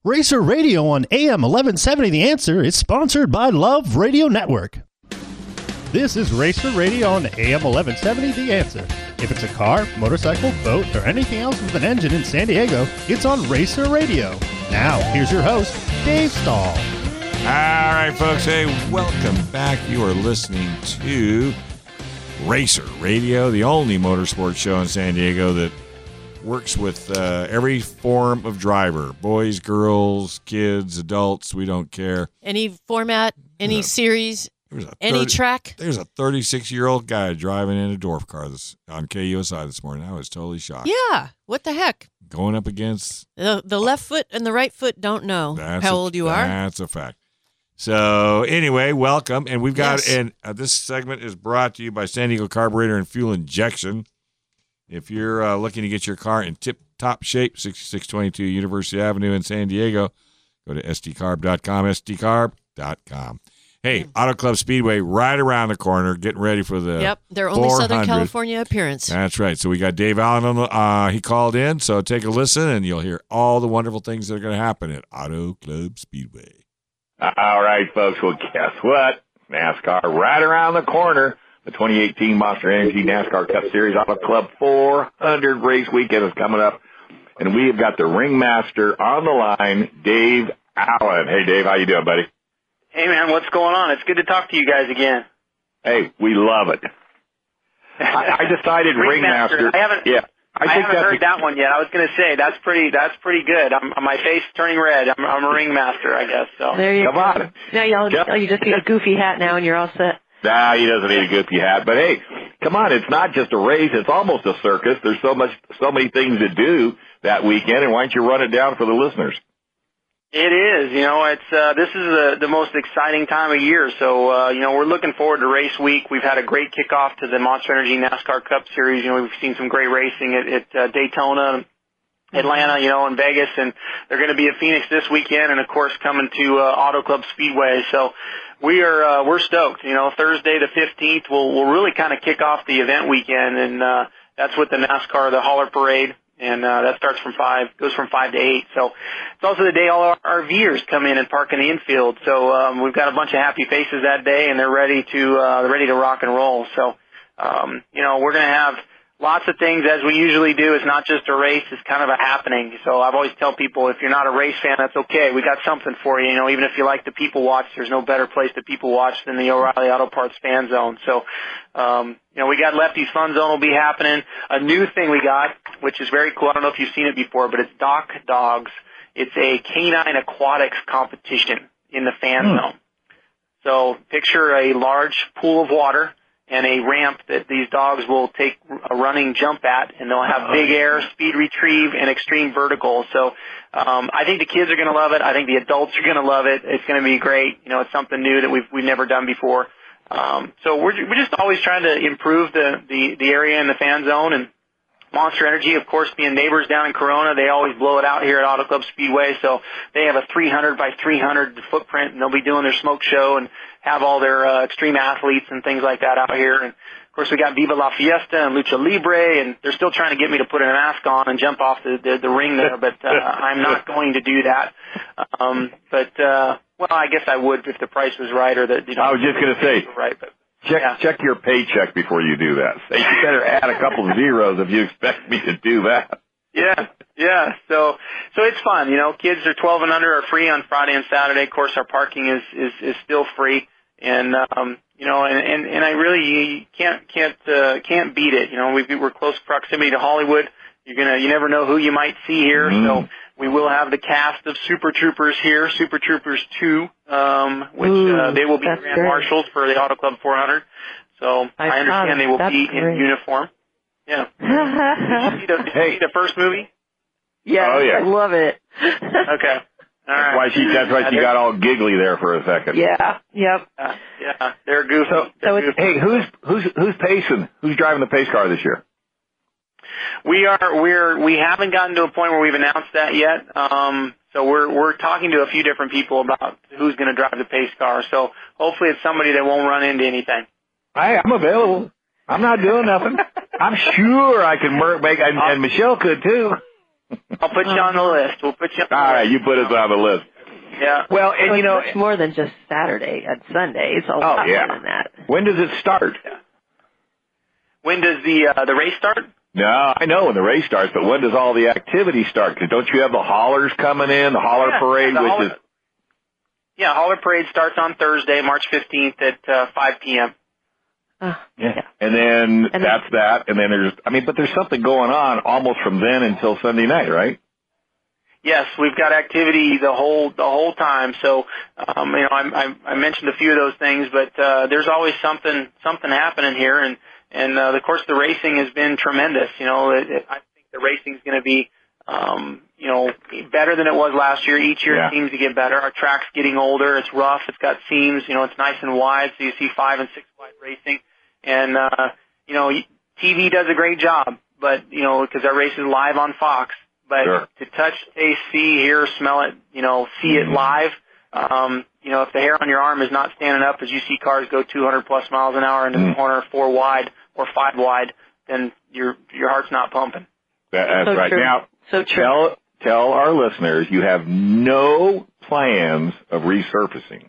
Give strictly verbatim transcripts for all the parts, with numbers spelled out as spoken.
Racer Radio on A M eleven seventy The Answer is sponsored by Love Radio Network. This is Racer Radio on A M eleven seventy The Answer. If it's a car, motorcycle, boat, or anything else with an engine in San Diego, it's on Racer Radio. Now, here's your host, Dave Stahl. All right, folks. Hey, welcome back. You are listening to Racer Radio, the only motorsports show in San Diego that works with uh, every form of driver. Boys, girls, kids, adults, we don't care. Any format, any No. series, any thirty track. There's a thirty-six-year-old guy driving in a dwarf car this, on K U S I this morning. I was totally shocked. Yeah, what the heck? Going up against... The, the left foot and the right foot don't know That's how a, old you are. That's a fact. So, anyway, welcome. And we've got, Yes. and uh, this segment is brought to you by San Diego Carburetor and Fuel Injection. If you're uh, looking to get your car in tip-top shape, sixty-six twenty-two University Avenue in San Diego, go to S D carb dot com, S D carb dot com. Hey, Auto Club Speedway right around the corner, getting ready for the Yep, their only Southern four hundred. California appearance. That's right. So we got Dave Allen on the, uh, he called in, so take a listen, and you'll hear all the wonderful things that are going to happen at Auto Club Speedway. All right, folks. Well, guess what? NASCAR right around the corner. The twenty eighteen Monster Energy NASCAR Cup Series Auto Club four hundred race weekend is coming up, and we have got the ringmaster on the line, Dave Allen. Hey, Dave, how you doing, buddy? Hey, man, what's going on? It's good to talk to you guys again. Hey, we love it. I, I decided ringmaster. ringmaster. I haven't. Yeah, I, I, think haven't that's heard a, that one yet. I was going to say that's pretty. That's pretty good. I'm, my face turning red. I'm, I'm a ringmaster, I guess. So There you Come go. on. Now y'all, Yep. oh, you just need a goofy hat now, and you're all set. Nah, he doesn't need a goofy hat. But hey, come on, it's not just a race; it's almost a circus. There's so much, so many things to do that weekend, and why don't you run it down for the listeners? it is. You know, it's uh, this is the the most exciting time of year. So uh, you know, we're looking forward to race week. We've had a great kickoff to the Monster Energy NASCAR Cup Series. You know, we've seen some great racing at, at uh, Daytona, Atlanta, you know, and Vegas, and they're going to be at Phoenix this weekend, and of course coming to uh, Auto Club Speedway. So we are uh, we're stoked. You know, Thursday the fifteenth, we'll we'll really kind of kick off the event weekend, and uh, that's with the NASCAR the Hauler Parade, and uh, that starts from five, goes from five to eight. So it's also the day all our R Vers come in and park in the infield. So um, we've got a bunch of happy faces that day, and they're ready to uh, they're ready to rock and roll. So um, you know, we're going to have lots of things as we usually do. It's not just a race, it's kind of a happening. So I've always tell people, if you're not a race fan, that's okay. We got something for you. You know, even if you like the people watch, there's no better place to people watch than the O'Reilly Auto Parts fan zone. So, um, you know, we got Lefty's Fun Zone will be happening. A new thing we got, which is very cool. I don't know if you've seen it before, but it's Doc Dogs. It's a canine aquatics competition in the fan Hmm. zone. So picture a large pool of water and a ramp that these dogs will take a running jump at, and they'll have big air, speed retrieve, and extreme vertical. So um, I think the kids are going to love it. I think the adults are going to love it. It's going to be great. You know, it's something new that we've we've never done before. Um, so we're we're just always trying to improve the the the area in the fan zone. And Monster Energy, of course, being neighbors down in Corona, they always blow it out here at Auto Club Speedway. So they have a three hundred by three hundred footprint, and they'll be doing their smoke show and have all their uh, extreme athletes and things like that out here. And, of course, we got Viva La Fiesta and Lucha Libre, and they're still trying to get me to put a mask on and jump off the, the, the ring there, but uh, I'm not going to do that. Um, but, uh, well, I guess I would if the price was right or the, you know. I was just going to say, right, but check yeah. check your paycheck before you do that. So you better add a couple of zeros if you expect me to do that. Yeah, yeah. So, so it's fun. You know, kids are twelve and under are free on Friday and Saturday. Of course, our parking is is, is still free, and um, you know, and, and and I really you can't can't uh, can't beat it. You know, we we're close proximity to Hollywood. You're gonna you never know who you might see here. Mm. So we will have the cast of Super Troopers here, Super Troopers two, um, which Ooh, uh, they will be that's grand great. marshals for the Auto Club four hundred. So I I, saw understand that. they will That's be great. in uniform. Yeah. Did you see the, did you see the first movie? Yes, Oh, yeah. I love it. Okay. All right. That's why she that's why Yeah, she they're- got all giggly there for a second. Yeah, yep. Uh, yeah, they're goofy. So, They're so it's- goofy. Hey, who's who's who's pacing? Who's driving the pace car this year? We are we're we haven't gotten to a point where we've announced that yet. Um, so we're we're talking to a few different people about who's going to drive the pace car. So hopefully it's somebody that won't run into anything. Hey, I'm available. I'm not doing nothing. I'm sure I can mer- make, and, and Michelle could too. I'll put you on the list. We'll put you on the All list. right, you put us on the list. Yeah. Well, and So you know, it's much more than just Saturday and Sunday. It's a lot yeah. more than that. when does it start? When does the uh, the race start? No, I know when the race starts, but when does all the activity start? 'Cause don't you have the haulers coming in, the hauler Yeah, parade, the which hauler- is Yeah, Hauler Parade starts on Thursday, March fifteenth at uh, five p.m. Uh, yeah. yeah. And then And that's that, and then there's, I mean, but there's something going on almost from then until Sunday night, right? Yes, we've got activity the whole the whole time. So, um, you know, I, I, I mentioned a few of those things, but uh, there's always something something happening here, and and uh, of course the racing has been tremendous. You know, it, it, I think the racing is going to be, um, you know, better than it was last year. Each year Yeah. it seems to get better. Our track's getting older. It's rough. It's got seams. You know, it's nice and wide, so you see five and six wide racing, and uh, you know, T V does a great job, but you know, because our race is live on Fox. But Sure. to touch, taste, see, hear, smell it, you know, see it live, um, you know, if the hair on your arm is not standing up as you see cars go two hundred plus miles an hour into the Mm. corner, four wide or five wide, then your your heart's not pumping. That, that's So right. true. Now, So true. tell tell our listeners you have no plans of resurfacing.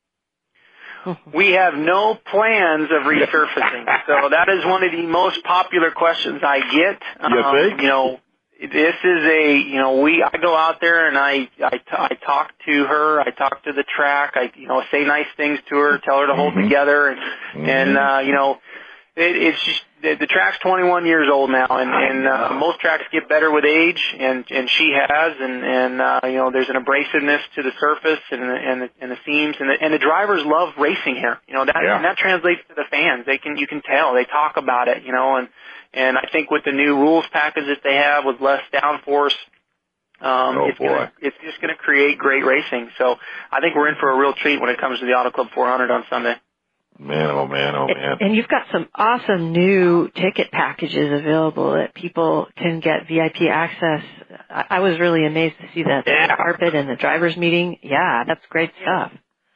We have no plans of resurfacing. So that is one of the most popular questions I get. You Um, think? You know, this is a, you know, we, I go out there and I, I, t- I talk to her, I talk to the track, I, you know, say nice things to her, tell her to hold Mhm. together, and, Mhm. and, uh, you know, it, it's just, the, the track's twenty-one years old now, and, and, uh, most tracks get better with age, and, and she has, and, and, uh, you know, there's an abrasiveness to the surface and the, and the, and the seams, and the, and the drivers love racing here, you know, that, Yeah. and that translates to the fans. They can, you can tell, they talk about it, you know, and, And I think with the new rules package that they have with less downforce, um, Oh, it's boy. gonna, it's just going to create great racing. So I think we're in for a real treat when it comes to the Auto Club four hundred on Sunday. Man, oh man, oh man. And you've got some awesome new ticket packages available that people can get V I P access. I, I was really amazed to see that. Yeah. The carpet and the driver's meeting. Yeah, that's great stuff.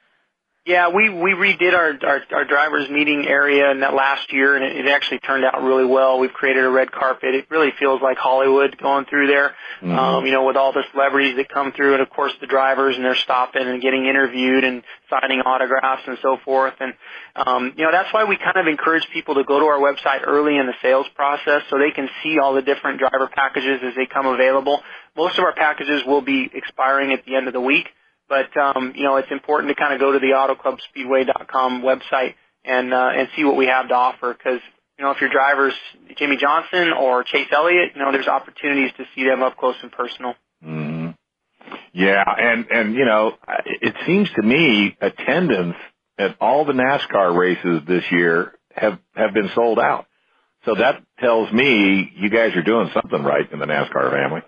Yeah, we we redid our our, our drivers meeting area in that last year, and it, it actually turned out really well. We've created a red carpet. It really feels like Hollywood going through there. Mhm. Um, you know, with all the celebrities that come through, and of course the drivers, and they're stopping and getting interviewed and signing autographs and so forth. And um, you know, that's why we kind of encourage people to go to our website early in the sales process so they can see all the different driver packages as they come available. Most of our packages will be expiring at the end of the week. But, um, you know, it's important to kind of go to the auto club speedway dot com website and, uh, and see what we have to offer. Because, you know, if your driver's Jimmy Johnson or Chase Elliott, you know, there's opportunities to see them up close and personal. Mhm. Yeah, and, and, you know, it seems to me attendance at all the NASCAR races this year have, have been sold out. So that tells me you guys are doing something right in the NASCAR family.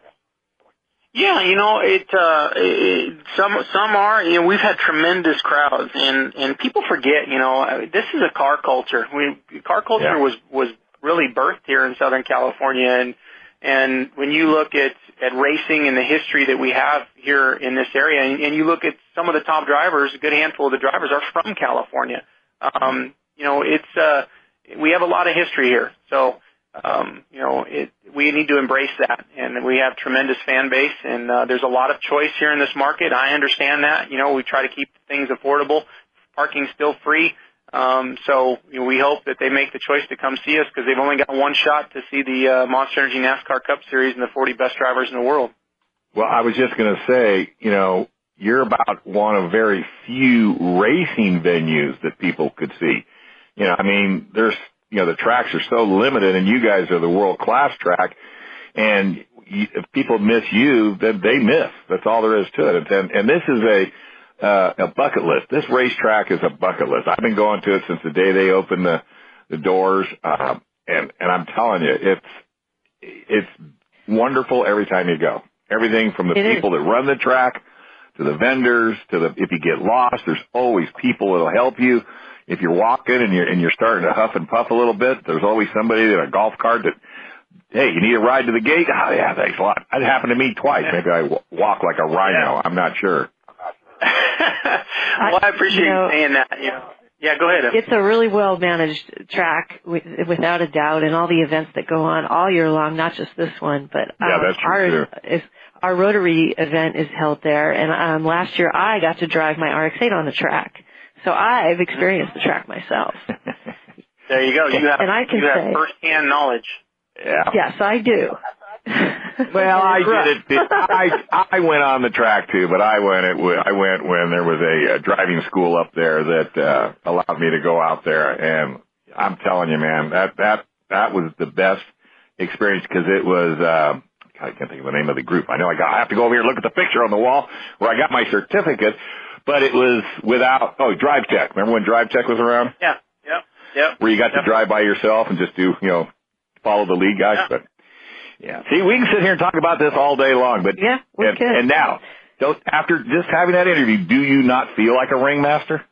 Yeah, you know, it, uh, it, some, some are, you know, we've had tremendous crowds and, and people forget, you know, this is a car culture. We, car culture Yeah. was, was really birthed here in Southern California. And, and when you look at, at racing and the history that we have here in this area, and, and you look at some of the top drivers, a good handful of the drivers are from California. Um, you know, it's, uh, we have a lot of history here. So, um, you know, it, we need to embrace that, and we have tremendous fan base, and uh, there's a lot of choice here in this market. I understand that. You know, we try to keep things affordable. Parking's still free, um, so you know, we hope that they make the choice to come see us because they've only got one shot to see the uh, Monster Energy NASCAR Cup Series and the forty best drivers in the world. Well, I was just going to say, you know, you're about one of very few racing venues that people could see. You know, I mean, there's, you know, the tracks are so limited, and you guys are the world-class track, and you, if people miss you, then they miss. That's all there is to it. And, and this is a, uh, a bucket list. This racetrack is a bucket list. I've been going to it since the day they opened the, the doors, um, and, and I'm telling you, it's, it's wonderful every time you go. Everything from the It people that run the track to the vendors to the, if you get lost, there's always people that'll help you. If you're walking and you're, and you're starting to huff and puff a little bit, there's always somebody in a golf cart that, hey, you need a ride to the gate? Oh, yeah, thanks a lot. That happened to me twice. Maybe I w- walk like a rhino. I'm not sure. Well, I appreciate you know, you saying that. You know, Yeah, go ahead. It's a really well managed track, with, without a doubt, and all the events that go on all year long, not just this one, but um, Yeah, that's true, ours too. is, our Rotary event is held there, and um, last year I got to drive my R X eight on the track, so I've experienced the track myself. There you go. You have, And I can you have say- first-hand knowledge. Yeah. Yes, I do. Well, I did it. I I went on the track too, but I went it. I went when there was a, a driving school up there that uh, allowed me to go out there, and I'm telling you, man, that that that was the best experience because it was. Uh, I can't think of the name of the group. I know I got. I have to go over here and look at the picture on the wall where I got my certificate, but it was without. Oh, Drive Tech. Remember when Drive Tech was around? Yeah, yep, yep. Where you got yep. to drive by yourself and just do, you know, follow the lead guys, Yeah. but. Yeah. See, we can sit here and talk about this all day long, but Yeah, we and, could. and now, don't, after just having that interview, do you not feel like a ringmaster?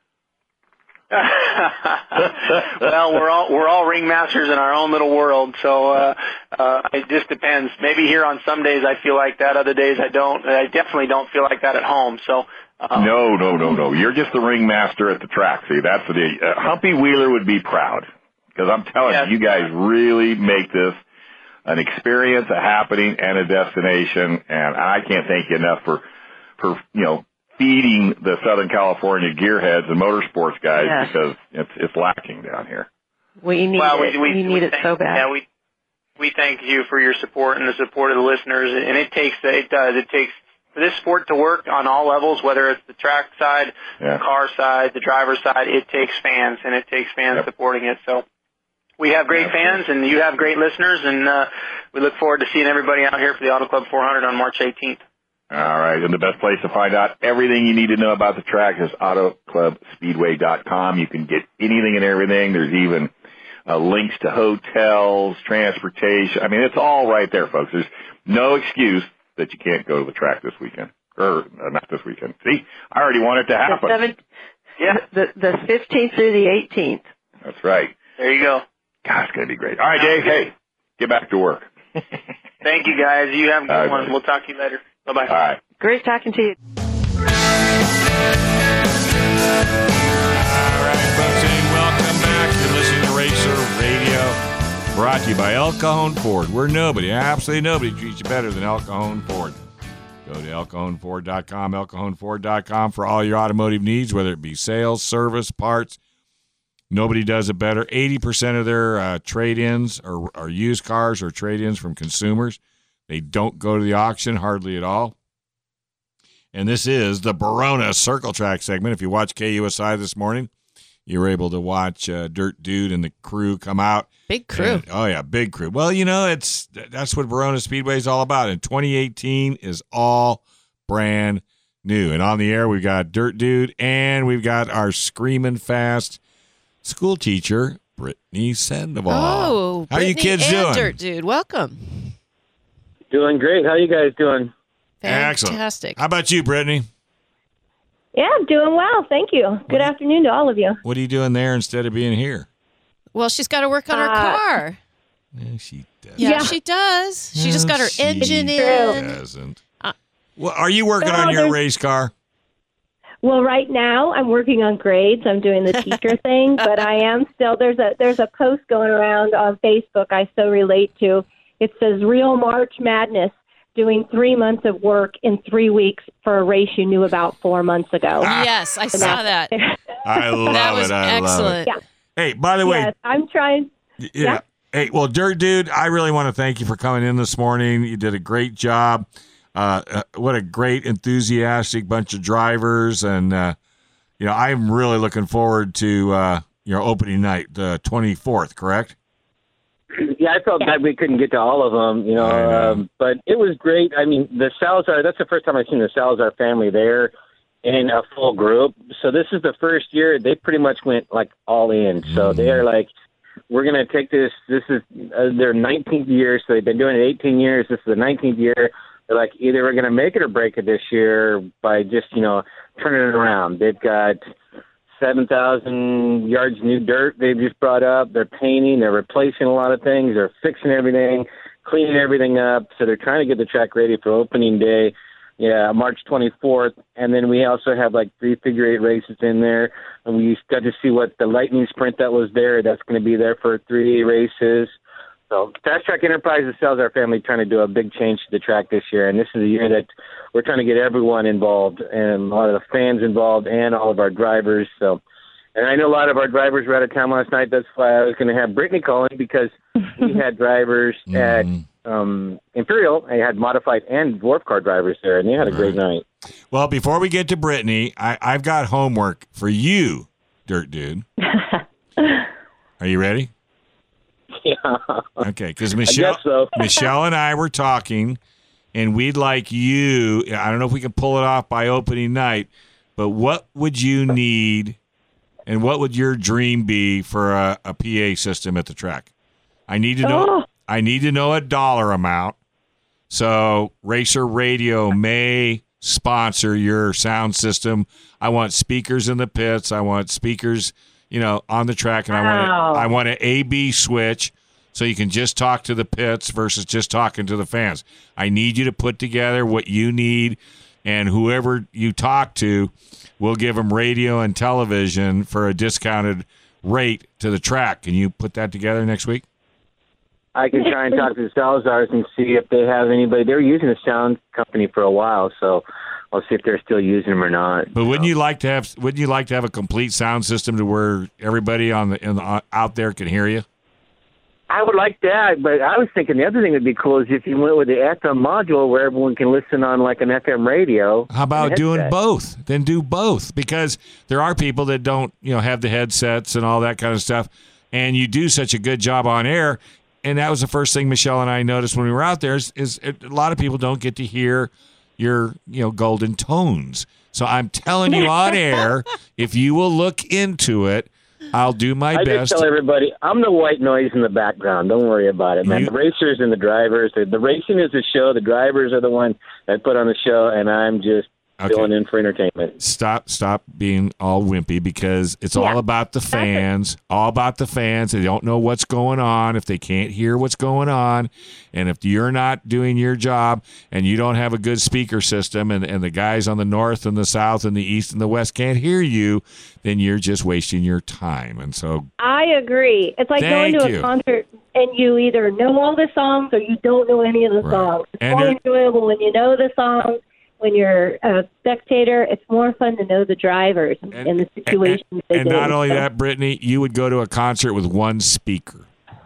Well, we're all we're all ringmasters in our own little world, so uh, uh, it just depends. Maybe here on some days I feel like that, other days I don't. I definitely don't feel like that at home. So um, No, no, no, no. You're just the ringmaster at the track. See, that's the uh, Humpy Wheeler would be proud because I'm telling Yes. you, you guys really make this an experience, a happening, and a destination. And I can't thank you enough for, for you know, feeding the Southern California gearheads and motorsports guys Yes. because it's it's lacking down here. We need well, it. We, need it thank, so bad. Yeah, we we thank you for your support and the support of the listeners. And it takes it does it takes for this sport to work on all levels, whether it's the track side, Yeah. the car side, the driver side. It takes fans, and it takes fans Yep. supporting it. So we have great fans, and you have great listeners, and uh, we look forward to seeing everybody out here for the Auto Club four hundred on March eighteenth. All right, and the best place to find out everything you need to know about the track is auto club speedway dot com. You can get anything and everything. There's even uh, links to hotels, transportation. I mean, it's all right there, folks. There's no excuse that you can't go to the track this weekend. Or uh, not this weekend. See, I already want it to The, happen. seven, Yeah, the, the fifteenth through the eighteenth. That's right. there you go. God, it's going to be great. All right, Dave, hey, get back to work. Thank you, guys. You have a good All right, one. buddy. We'll talk to you later. Bye-bye. All right. Great talking to you. All right, folks, and welcome back. You're listening to Racer Radio, brought to you by El Cajon Ford, where nobody, absolutely nobody, treats you better than El Cajon Ford. Go to el cajon ford dot com, el cajon ford dot com for all your automotive needs, whether it be sales, service, parts. Nobody does it better. eighty percent of their uh, trade-ins are, are used cars or trade-ins from consumers. They don't go to the auction hardly at all. And this is the Barona Circle Track segment. If you watch K U S I this morning, you were able to watch uh, Dirt Dude and the crew come out. Big crew. And- oh, yeah, big crew. Well, you know, it's that's what Barona Speedway is all about. And twenty eighteen is all brand new. And on the air, we've got Dirt Dude, and we've got our screaming fast school teacher, Brittany Sandoval. Oh, how are you Brittany kids and doing? Dirt Dude, welcome. Doing great. How you guys doing? Excellent. Fantastic. How about you, Brittany? Yeah, I'm doing well. Thank you. Good afternoon to all of you. What are you doing there instead of being here? Well, she's got to work on her Uh, car. Yeah, she does. Yeah, Yeah. she does. She just No, got her she engine in. doesn't. Uh, well, are you working No, on your there's- race car? Well, right now I'm working on grades. I'm doing the teacher thing, but I am still there's a there's a post going around on Facebook I so relate to. It says Real March Madness, doing three months of work in three weeks for a race you knew about four months ago. Yes, I saw that. I love That was it. I excellent. love it. Hey, by the way, Yes, I'm trying. yeah. yeah. Hey, well, Dirt Dude, I really want to thank you for coming in this morning. You did a great job. Uh, uh, what a great, enthusiastic bunch of drivers, and uh, you know, I'm really looking forward to uh, your opening night, the twenty-fourth. Correct? Yeah, I felt bad we couldn't get to all of them, you know, I know. Um, but it was great. I mean, the Salazar, that's the first time I've seen the Salazar family there in a full group. So this is the first year they pretty much went like all in. So they are like, we're going to take this. This is uh, their nineteenth year. So they've been doing it eighteen years. This is the nineteenth year. They're like, either we're going to make it or break it this year by just, you know, turning it around. They've got seven thousand yards new dirt they've just brought up. They're painting. They're replacing a lot of things. They're fixing everything, cleaning everything up. So they're trying to get the track ready for opening day. Yeah, March twenty-fourth. And then we also have like three figure eight races in there. And we got to see what the Lightning Sprint that was there. That's going to be there for three races. So Fast Track Enterprises Salazar family trying to do a big change to the track this year. And this is a year that we're trying to get everyone involved and a lot of the fans involved and all of our drivers. So, and I know a lot of our drivers were out of town last night. That's why I was going to have Brittany calling because we had drivers at um, Imperial. I had modified and dwarf car drivers there, and they had a great night. Well, before we get to Brittany, I, I've got homework for you, Dirt Dude. Are you ready? Yeah. Okay, because Michelle, so. Michelle and I were talking, and we'd like you, I don't know if we can pull it off by opening night, but what would you need and what would your dream be for a, a P A system at the track? I need to know Oh. I need to know a dollar amount. So Racer Radio may sponsor your sound system. I want speakers in the pits. I want speakers, you know, on the track, and I want Wow. a, I want an A B switch so you can just talk to the pits versus just talking to the fans. I need you to put together what you need, and whoever you talk to, we'll give them radio and television for a discounted rate to the track. Can you put that together next week? I can try and talk to the Salazars and see if they have anybody. They were using a sound company for a while, so I'll see if they're still using them or not. But wouldn't So. you like to have? Wouldn't you like to have a complete sound system to where everybody on the, in the out there can hear you? I would like that, but I was thinking the other thing would be cool is if you went with the F M module where everyone can listen on like an F M radio. How about and a doing headset. both? Then do both, because there are people that don't, you know, have the headsets and all that kind of stuff, and you do such a good job on air. And that was the first thing Michelle and I noticed when we were out there is, is a lot of people don't get to hear your, you know, golden tones. So I'm telling you on air, if you will look into it, I'll do my I best. just tell everybody, I'm the white noise in the background. Don't worry about it, man. You- the racers and the drivers, the, the racing is the show. The drivers are the one that put on the show, and I'm just Okay. filling in for entertainment. Stop, stop being all wimpy, because it's Yeah. all about the fans, all about the fans. They don't know what's going on if they can't hear what's going on. And if you're not doing your job and you don't have a good speaker system, and, and the guys on the north and the south and the east and the west can't hear you, then you're just wasting your time. And so, I agree. It's like Thank going to you. a concert and you either know all the songs or you don't know any of the Right. songs. It's And more it- enjoyable when you know the songs. When you're a spectator, it's more fun to know the drivers and, and the situations and, they and get not in. only So- that, Brittany, you would go to a concert with one speaker.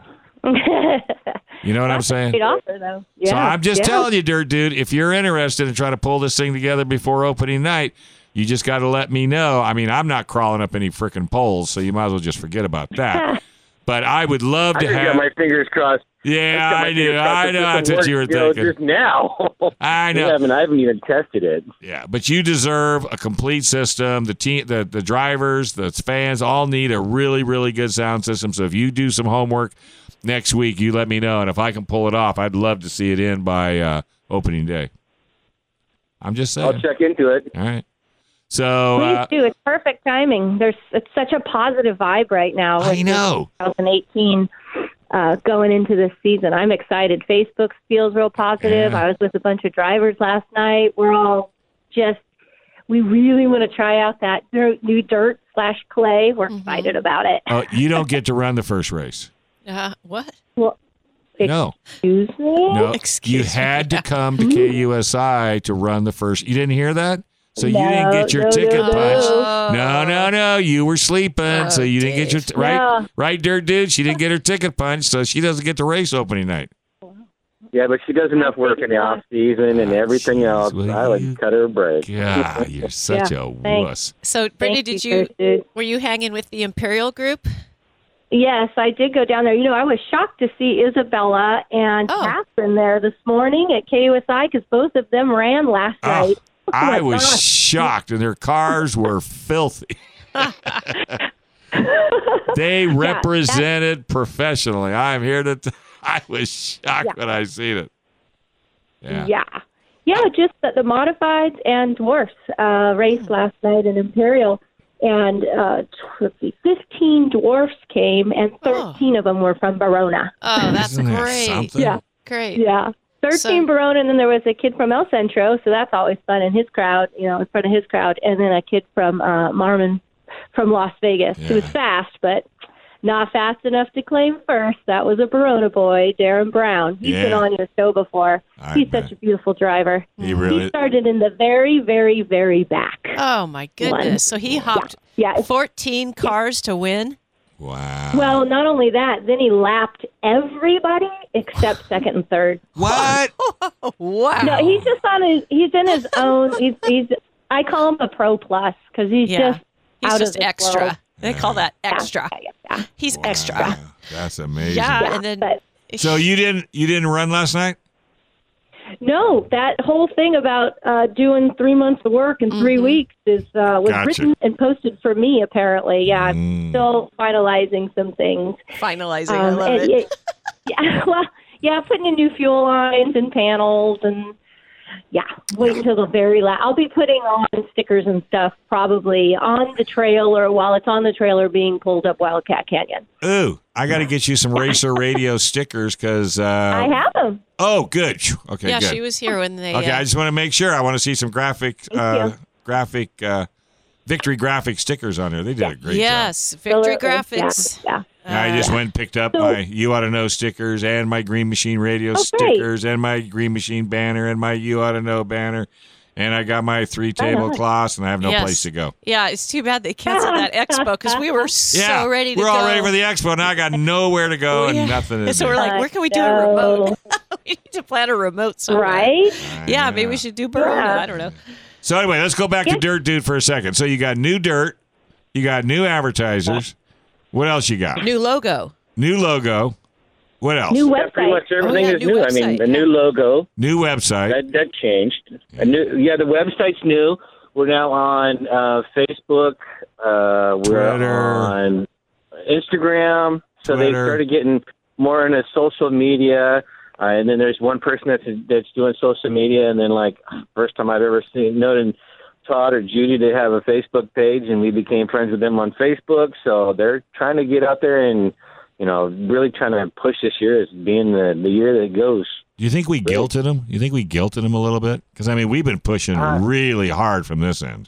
You know what I'm saying? Great offer, though. Yeah. So I'm just yeah. telling you, Dirt Dude, if you're interested in trying to pull this thing together before opening night, you just got to let me know. I mean, I'm not crawling up any freaking poles, so you might as well just forget about that. But I would love I to just have. got my fingers crossed. yeah, got my I do. fingers crossed I that know this that's will what work, you were you know, thinking. just now. I know. I haven't, I haven't even tested it. Yeah, but you deserve a complete system. The team, the, the drivers, the fans all need a really, really good sound system. So if you do some homework next week, you let me know. And if I can pull it off, I'd love to see it in by uh, opening day. I'm just saying. I'll check into it. All right. So Please uh, do. It's perfect timing. There's it's such a positive vibe right now. I with know. twenty eighteen uh, going into this season. I'm excited. Facebook feels real positive. Yeah. I was with a bunch of drivers last night. We're all just, we really want to try out that dirt, new dirt slash clay. We're excited about it. oh, you don't get to run the first race. Uh, what? Well, No, excuse me? no. Excuse you me. had to come to K U S I to run the first. You didn't hear that? So you No, didn't get your no, ticket no, no. punched. Oh. No, no, no. You were sleeping, Oh, so you didn't get your Dave. t- right, Yeah. right, Dirt Dude. She didn't get her ticket punched, so she doesn't get the race opening night. Yeah, but she does enough work in the off season and everything Jeez, else. will I you- would cut her a break. God, you're such Yeah, a thanks. wuss. So, Brittany, Thank did you, you dude. were you hanging with the Imperial group? Yes, I did go down there. You know, I was shocked to see Isabella and Oh. Catherine there this morning at K U S I because both of them ran last Oh, night. I my was gosh. shocked, and their cars were filthy. They represented professionally. I'm here to. T- I was shocked Yeah. when I seen it. Yeah. Yeah. Yeah, just the, the modifieds and dwarfs uh, race last night in Imperial. And uh, let's see, fifteen dwarfs came, and thirteen of them were from Verona. Oh, that's Isn't that great. something? Yeah. Great. Yeah. thirteen So- Barone, and then there was a kid from El Centro, so that's always fun in his crowd, you know, in front of his crowd, and then a kid from uh, Marmon from Las Vegas who was Yeah. fast, but not fast enough to claim first. That was a Barona boy, Darren Brown. He's Yeah. been on your show before. I He's bet. such a beautiful driver. He really. He started in the very, very, very back. Oh, my goodness. One. So he hopped Yeah. it's- fourteen cars to win? Wow. Well, not only that, then he lapped everybody except second and third. What? Wow. No, he's just on his. He's in his own. He's. he's I call him a pro plus because he's Yeah. just He's out just of this extra. world. They call that extra. Yeah, yeah, yeah. He's Wow. extra. That's amazing. Yeah, Yeah, and then but So you didn't you didn't run last night? no, that whole thing about uh, doing three months of work in three Mm-hmm. weeks is uh, was Gotcha. written and posted for me. Apparently, yeah, I'm Mm. still finalizing some things. finalizing. I Um, love and it. it- yeah, well, yeah, putting in new fuel lines and panels, and yeah, wait until the very last. I'll be putting on stickers and stuff probably on the trailer while it's on the trailer being pulled up Wildcat Canyon. Ooh, I got to get you some Racer Radio stickers because. Uh, I have them. Oh, good. Phew. Okay, yeah, good. she was here when they. Okay, uh, I just want to make sure. I want to see some graphic, uh, you. graphic, uh, Victory Graphic stickers on there. They did a great yes, Victory So, uh, Graphics. Yeah, job. I just went and picked up So- my You Ought to Know stickers and my Green Machine Radio Oh, great. stickers and my Green Machine banner and my You Ought to Know banner. And I got my three tablecloths, and I have no Yes. place to go. Yeah, it's too bad they canceled that expo because we were so Yeah, ready to we're go. all ready for the expo. Now I got nowhere to go and Yeah. nothing to And so do. we're like, where can we do a I remote? we need to plan a remote somewhere. right. Yeah, maybe we should do Barona. Yeah. I don't know. So anyway, let's go back to Yeah. Dirt Dude for a second. So you got new dirt, you got new advertisers. What else you got? New logo. New logo. What else? New Yeah, pretty website. much everything Oh, yeah, is new new. I mean, website, the yeah. new logo New website. that that changed. A new, yeah, the website's new. We're now on uh, Facebook. Uh, we're Twitter. on Instagram. So they Twitter. started getting more into social media. Uh, and then there's one person that's that's doing social media. And then, like, first time I've ever seen known Todd or Judy to have a Facebook page, and we became friends with them on Facebook. So they're trying to get out there and, you know, really trying to push this year as being the, the year that goes. Do you think we guilted them? You think we guilted them a little bit? Because I mean, we've been pushing Uh, really hard from this end.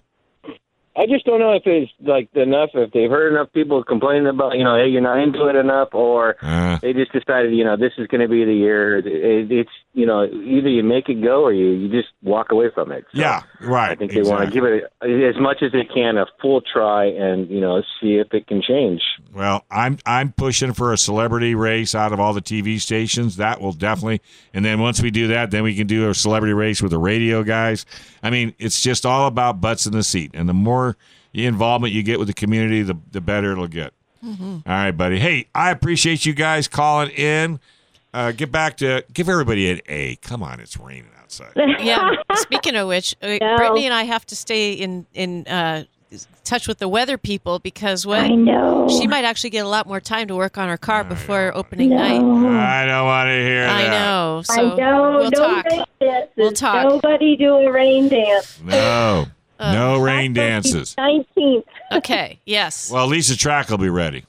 I just don't know if it's like enough, if they've heard enough people complaining about, you know, hey, you're not into it enough, or Uh, they just decided, you know, this is going to be the year. It, it's, you know, either you make it go or you, you just walk away from it. So yeah, right. I think they want to give it as much as they can a full try and, you know, see if it can change. Well, I'm I'm pushing for a celebrity race out of all the T V stations. That will definitely, and then once we do that, then we can do a celebrity race with the radio guys. I mean, it's just all about butts in the seat, and the more involvement you get with the community, the the better it'll get. Mm-hmm. All right, buddy. Hey, I appreciate you guys calling in. Uh, get back to give everybody an A. Come on, it's raining outside. Yeah. Speaking of which, uh, No. Brittany and I have to stay in in uh, touch with the weather people because what I know. she might actually get a lot more time to work on her car before opening no. night. I don't want to hear I that. know. So I know. we'll no talk. rain dances. We'll talk. Nobody do a rain dance. No, Uh, no rain dances. nineteenth. Okay. Yes. Well, at least the track will be ready.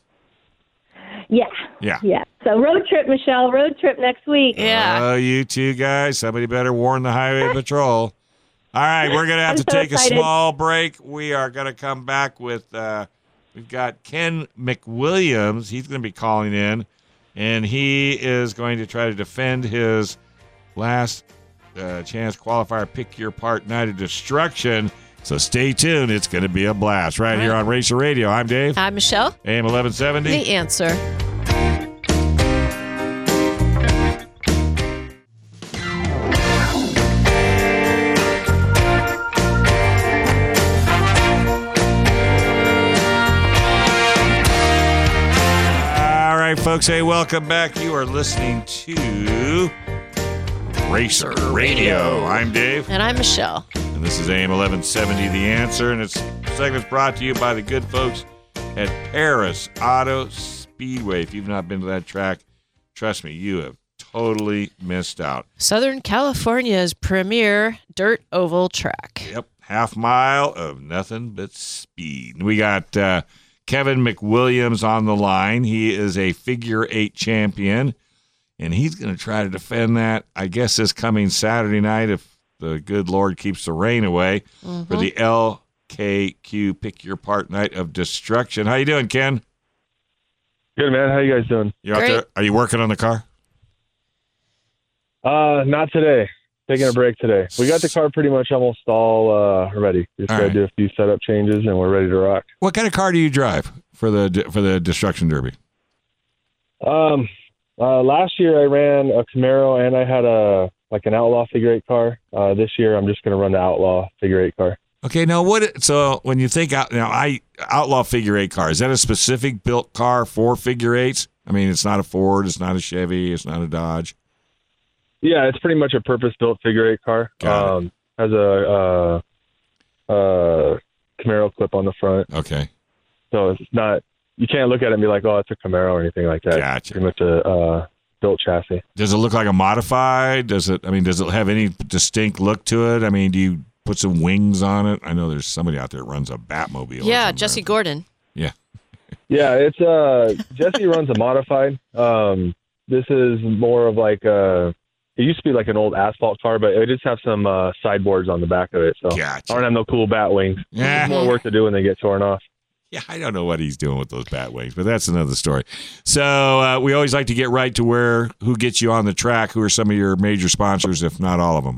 Yeah. Yeah. Yeah. So road trip, Michelle. Road trip next week. yeah. Oh, you two guys, somebody better warn the highway patrol. All right, we're going to have I'm to so take a excited. small break. We are going to come back with, uh, we've got Ken McWilliams. He's going to be calling in, and he is going to try to defend his last uh, chance qualifier pick your part night of destruction. So stay tuned. It's going to be a blast right here on Racer Radio. I'm Dave. I'm Michelle. A M eleven seventy. The answer. All right, folks. Hey, welcome back. You are listening to Racer Radio. I'm Dave, And I'm Michelle. and this is A M eleven seventy, The Answer, and it's segment's brought to you by the good folks at Paris Auto Speedway. If you've not been to that track, trust me, you have totally missed out. Southern California's premier dirt oval track. Yep, half mile of nothing but speed. We got uh, Kevin McWilliams on the line. He is a figure eight champion and he's going to try to defend that, I guess, this coming Saturday night if the good Lord keeps the rain away Mm-hmm. for the L K Q Pick Your Part Night of Destruction. How you doing, Ken? Good, man. How you guys doing? You out Great. there? Are you working on the car? Uh, not today. Taking a break today. We got the car pretty much almost all uh, ready. Just All got to right. do a few setup changes, and we're ready to rock. What kind of car do you drive for the for the Destruction Derby? Um, uh, last year I ran a Camaro, and I had a like an Outlaw figure eight car. Uh, this year I'm just going to run the Outlaw figure eight car. Okay, now what? So when you think out now, I Outlaw figure eight car, is that a specific built car for figure eights? I mean, it's not a Ford, it's not a Chevy, it's not a Dodge. Yeah, it's pretty much a purpose-built figure eight car. Got it. Um, has a uh, uh, Camaro clip on the front, Okay, so it's not. You can't look at it and be like, "Oh, it's a Camaro" or anything like that. Gotcha. It's pretty much a uh, built chassis. does it look like a modified? Does it? I mean, does it have any distinct look to it? I mean, do you put some wings on it? I know there's somebody out there that runs a Batmobile. or Yeah, something. Jesse Gordon. Yeah. Yeah, it's uh Jesse runs a modified. Um, this is more of like a. It used to be like an old asphalt car, but it just have some uh, sideboards on the back of it. So Gotcha. I don't have no cool bat wings. Yeah. More work to do when they get torn off. Yeah, I don't know what he's doing with those bat wings, but that's another story. So uh, we always like to get right to where who gets you on the track. Who are some of your major sponsors, if not all of them?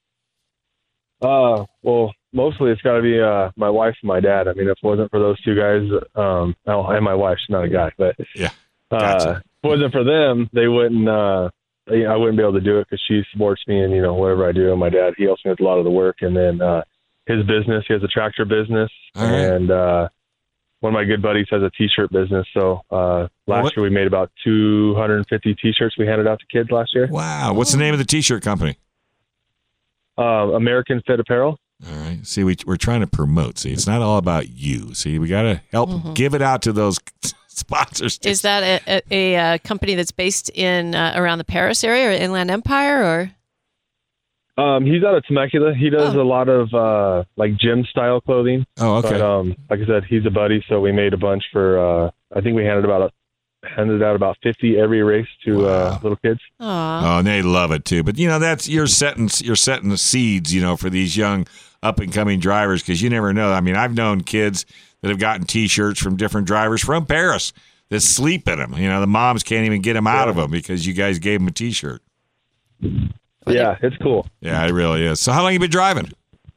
Uh, well, mostly it's got to be uh, my wife and my dad. I mean, if it wasn't for those two guys, um, oh, and my wife, she's not a guy, but Yeah, uh, gotcha. if it wasn't for them, they wouldn't. Uh, they- I wouldn't be able to do it because she supports me and you know whatever I do. And my dad, he helps me with a lot of the work, and then uh, his business, he has a tractor business, All right. and uh, one of my good buddies has a T-shirt business. So uh, last What- year we made about two hundred fifty T-shirts we handed out to kids last year. Wow. What's the name of the T-shirt company? Uh, American Fit Apparel. All right. See, we, we're trying to promote. See, it's not all about you. See, we got to help Mm-hmm. give it out to those sponsors. Is that a, a, a, uh company that's based in uh, around the Paris area or Inland Empire or? Um, he's out of Temecula. He does Oh. a lot of uh, like gym style clothing. Oh, okay. But um, like I said, he's a buddy, so we made a bunch for. Uh, I think we handed about a, handed out about fifty every race to uh, Wow. little kids. Aw. Oh, and they love it too. But you know, that's you're setting you're setting the seeds, you know, for these young up and coming drivers because you never know. I mean, I've known kids that have gotten T-shirts from different drivers from Paris that sleep in them. You know, the moms can't even get them out of them because you guys gave them a T-shirt. Yeah, it's cool. Yeah, it really is. So, how long you been driving?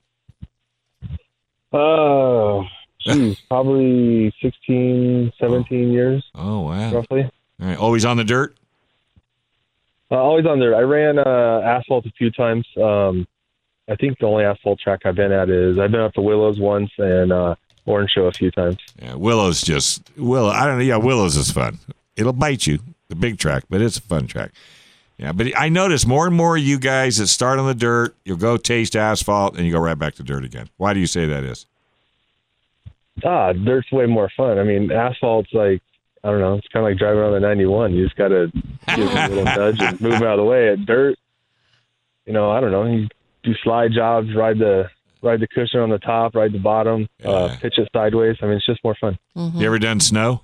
Oh, geez, probably sixteen, seventeen years Oh, wow. roughly. All right, always on the dirt. Uh, always on there. I ran uh, asphalt a few times. Um, I think the only asphalt track I've been at is I've been up to Willows once and uh, Orange Show a few times. Yeah, Willow's just Willow. I don't know. Yeah, Willow's is fun. It'll bite you, the big track, but it's a fun track. Yeah, but I notice more and more of you guys that start on the dirt, you'll go taste asphalt, and you go right back to dirt again. Why do you say that is? Ah, dirt's way more fun. I mean, asphalt's like, I don't know, it's kind of like driving on the ninety-one. You just got to give it a little nudge and move out of the way. At dirt, you know, I don't know, you do slide jobs, ride the ride the cushion on the top, ride the bottom, uh, Yeah. pitch it sideways. I mean, it's just more fun. You ever done snow?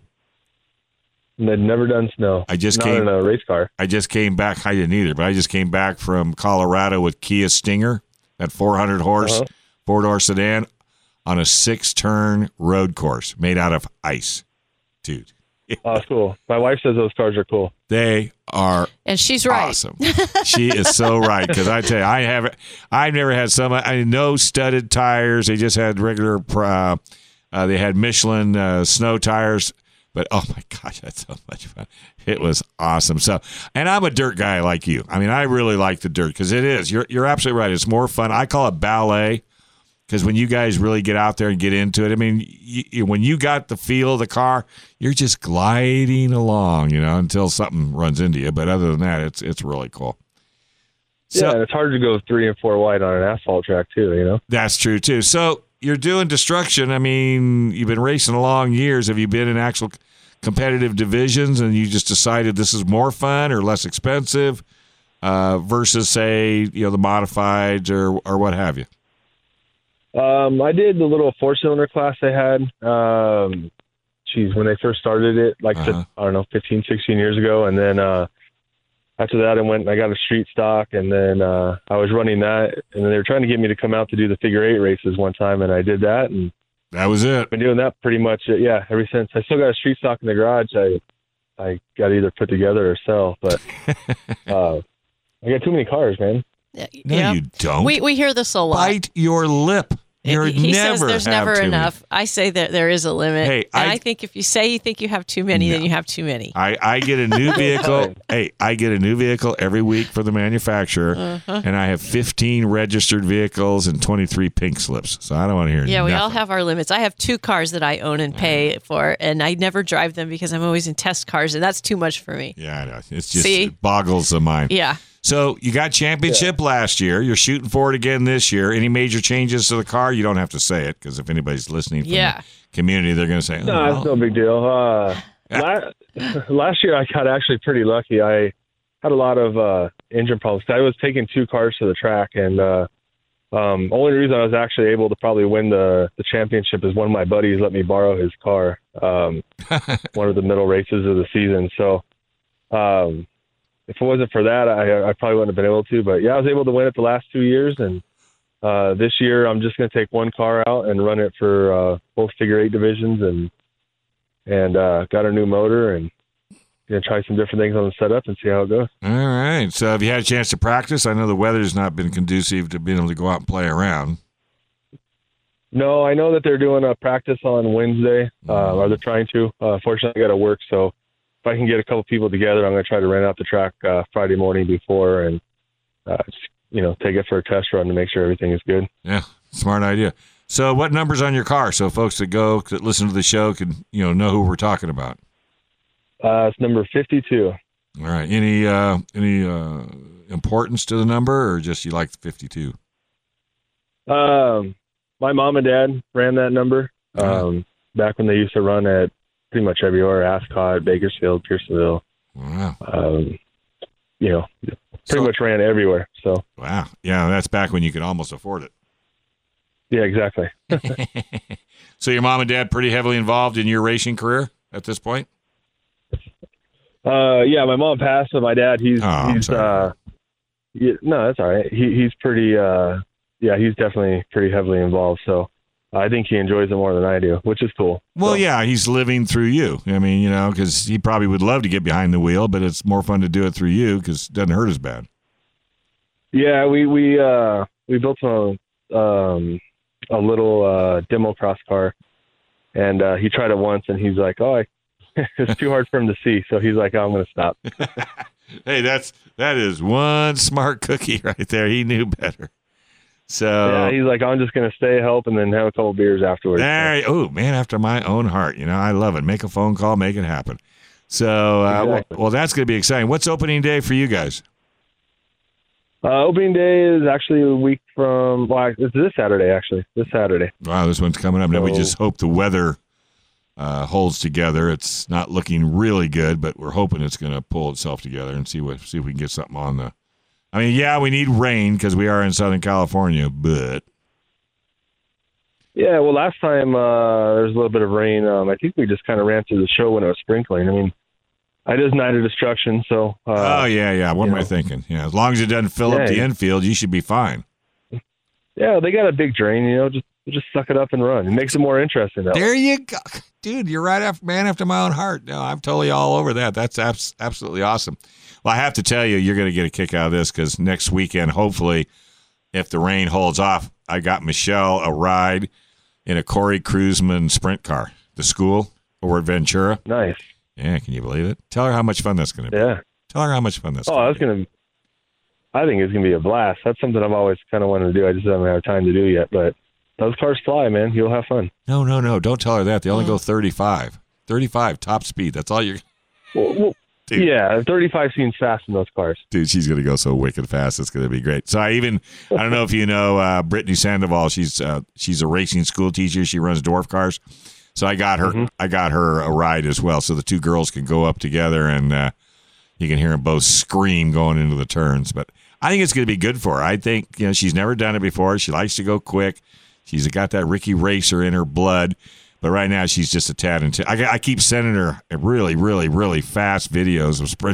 And I've never done snow. I just Not came- in a race car. I just came back. I didn't either, but I just came back from Colorado with Kia Stinger, that four hundred horse Uh-huh. four door sedan, on a six turn road course made out of ice, dude. Oh, cool. My wife says those cars are cool. They are And she's right. awesome. She is so right because I tell you, I have, I've never had some. I no studded tires. They just had regular. Uh, uh, they had Michelin uh, snow tires, but oh my gosh, that's so much fun. It was awesome. So, and I'm a dirt guy like you. I mean, I really like the dirt because it is. You're you're absolutely right. It's more fun. I call it ballet. Because when you guys really get out there and get into it, I mean, you, you, when you got the feel of the car, you're just gliding along, you know, until something runs into you. But other than that, it's it's really cool. So, yeah, and it's hard to go three and four wide on an asphalt track too, you know? That's true, too. So you're doing destruction. I mean, you've been racing a long years. Have you been in actual competitive divisions and you just decided this is more fun or less expensive uh, versus, say, you know, the modifieds or, or what have you? Um, I did the little four cylinder class they had. Um, geez, when they first started it, like I Uh-huh. said, I don't know, fifteen, sixteen years ago. And then, uh, after that, I went and I got a street stock, and then uh, I was running that, and then they were trying to get me to come out to do the figure eight races one time, and I did that, and that was it. I've been doing that pretty much, uh, yeah, ever since. I still got a street stock in the garage. I I got to either put together or sell, but uh, I got too many cars, man. No, yeah. you don't. We we hear this a lot. Bite your lip. You're he never says there's have never too enough. Many. I say that there is a limit. Hey, and I, I think if you say you think you have too many, no. then you have too many. I, I get a new vehicle. hey, I get a new vehicle every week for the manufacturer, uh-huh. and I have fifteen registered vehicles and twenty-three pink slips. So I don't want to hear. Yeah, nothing. we all have our limits. I have two cars that I own and pay for, and I never drive them because I'm always in test cars, and that's too much for me. Yeah, I know. It's just See? it boggles the mind. Yeah. So you got championship yeah. last year. You're shooting for it again this year. Any major changes to the car? You don't have to say it because if anybody's listening from yeah. the community, they're going to say, oh, no, well. it's no big deal. Uh, last, last year, I got actually pretty lucky. I had a lot of uh, engine problems. I was taking two cars to the track, and uh, um, only reason I was actually able to probably win the, the championship is one of my buddies let me borrow his car, um, one of the middle races of the season. So, um, if it wasn't for that, I, I probably wouldn't have been able to. But, yeah, I was able to win it the last two years. And uh, this year I'm just going to take one car out and run it for uh, both figure eight divisions and and uh, got a new motor and going to try some different things on the setup and see how it goes. All right. So have you had a chance to practice? I know the weather's not been conducive to being able to go out and play around. No, I know that they're doing a practice on Wednesday, uh, or they're trying to. Uh, fortunately, I got to work, so if I can get a couple people together, I'm going to try to rent out the track uh, Friday morning before and uh, just, you know, take it for a test run to make sure everything is good. Yeah, smart idea. So what number's on your car so folks that go, that listen to the show can, you know, know who we're talking about? Uh, it's number fifty-two. All right. Any uh, any uh, importance to the number or just you like the fifty-two? Um, my mom and dad ran that number um, back when they used to run at pretty much everywhere, Ascot, Bakersfield, Pierceville. Wow. Um, you know, pretty so, much ran everywhere. So. Wow. Yeah, that's back when you could almost afford it. Yeah, exactly. So your mom and dad pretty heavily involved in your racing career at this point? Uh, yeah, my mom passed, but my dad, he's, oh, he's, uh, yeah, no, that's all right. He, he's pretty, uh, yeah, he's definitely pretty heavily involved. So I think he enjoys it more than I do, which is cool. Well, so. yeah, he's living through you. I mean, you know, because he probably would love to get behind the wheel, but it's more fun to do it through you because it doesn't hurt as bad. Yeah, we, we, uh, we built a, um, a little, uh, demo cross car and, uh, he tried it once and he's like, oh, I, it's too hard for him to see. So he's like, oh, I'm going to stop. Hey, that's, that is one smart cookie right there. He knew better. So yeah, he's like, I'm just going to stay, help, and then have a couple beers afterwards. There, oh, man, after my own heart. You know, I love it. Make a phone call, make it happen. So, uh, exactly. well, well, that's going to be exciting. What's opening day for you guys? Uh, opening day is actually a week from, well, it's this Saturday, actually. This Saturday. Wow, this one's coming up. Now, so, we just hope the weather uh, holds together. It's not looking really good, but we're hoping it's going to pull itself together and see what see if we can get something on the. I mean, yeah, we need rain because we are in Southern California, but. Yeah, well, last time uh, there was a little bit of rain. Um, I think we just kind of ran through the show when it was sprinkling. I mean, I did Night of Destruction, so. Uh, oh, yeah, yeah. What am know. I thinking? Yeah, as long as it doesn't fill yeah, up the infield, you should be fine. Yeah, they got a big drain, you know, just just suck it up and run. It makes it more interesting. Though. There you go. Dude, you're right after man after my own heart. No, I'm totally all over that. That's abs- absolutely awesome. Well, I have to tell you, you're going to get a kick out of this because next weekend, hopefully, if the rain holds off, I got Michelle a ride in a Corey Cruiseman sprint car, the school over at Ventura. Nice. Yeah, can you believe it? Tell her how much fun that's going to be. Yeah. Tell her how much fun that's oh, going to that's going to I think it's going to be a blast. That's something I've always kind of wanted to do. I just haven't had time to do yet, but those cars fly, man. You'll have fun. No, no, no. Don't tell her that. They only go thirty-five. thirty-five top speed. That's all you're. Well, well, yeah, thirty-five seems fast in those cars. Dude, she's going to go so wicked fast. It's going to be great. So I even, I don't know if you know uh, Brittany Sandoval. She's uh, she's a racing school teacher. She runs dwarf cars. So I got her, mm-hmm. I got her a ride as well. So the two girls can go up together and uh, you can hear them both scream going into the turns. But I think it's going to be good for her. I think, you know, she's never done it before. She likes to go quick. She's got that Ricky Racer in her blood. But right now she's just a tad. And t- I, I keep sending her really, really, really fast videos of sprint